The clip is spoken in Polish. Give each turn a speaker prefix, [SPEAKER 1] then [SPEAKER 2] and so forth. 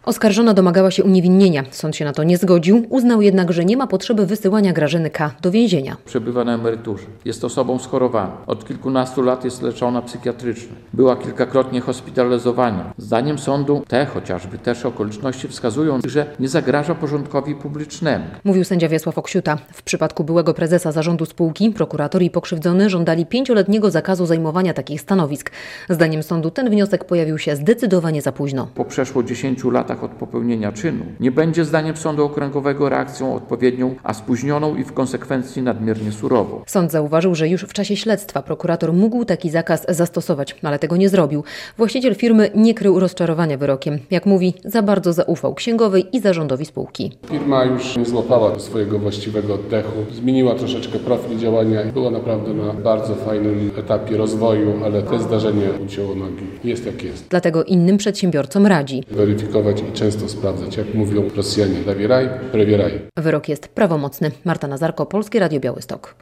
[SPEAKER 1] Oskarżona domagała się uniewinnienia. Sąd się na to nie zgodził, uznał jednak, że nie ma potrzeby wysyłania Grażyny K. do więzienia.
[SPEAKER 2] Przebywa na emeryturze. Jest osobą schorowaną. Od kilkunastu lat jest leczona psychiatrycznie. Była kilkakrotnie hospitalizowana. Zdaniem sądu chociażby też okoliczności wskazują, że nie zagraża porządkowi publicznemu.
[SPEAKER 1] Mówił sędzia Wiesław Oksiuta. W przypadku byłego prezesa zarządu spółki prokurator i pokrzywdzony żądali 5-letniego zakazu zajmowania takich stanowisk. Zdaniem sądu ten wniosek pojawił się zdecydowanie za późno.
[SPEAKER 2] Po przeszło 10 latach od popełnienia czynu nie będzie zdaniem sądu okręgowego reakcją odpowiednią, a spóźnioną i w konsekwencji nadmiernie surową.
[SPEAKER 1] Sąd zauważył, że już w czasie śledztwa prokurator mógł taki zakaz zastosować, ale tego nie zrobił. Właściciel firmy nie krył rozczarowania wyrokiem. Jak mówi, za bardzo zaufał księgowej i zarządowi spółki.
[SPEAKER 3] Firma już nie złapała swojego właściwego oddechu, zmieniła troszeczkę profil działania i była naprawdę na bardzo fajnym etapie rozwoju, ale to zdarzenie ucięło nogi. Jest jak jest.
[SPEAKER 1] Dlatego innym przedsiębiorcom radzi
[SPEAKER 3] Weryfikować i często sprawdzać, jak mówią Rosjanie, zawieraj, prewieraj.
[SPEAKER 1] Wyrok jest prawomocny. Marta Nazarko, Polskie Radio Białystok.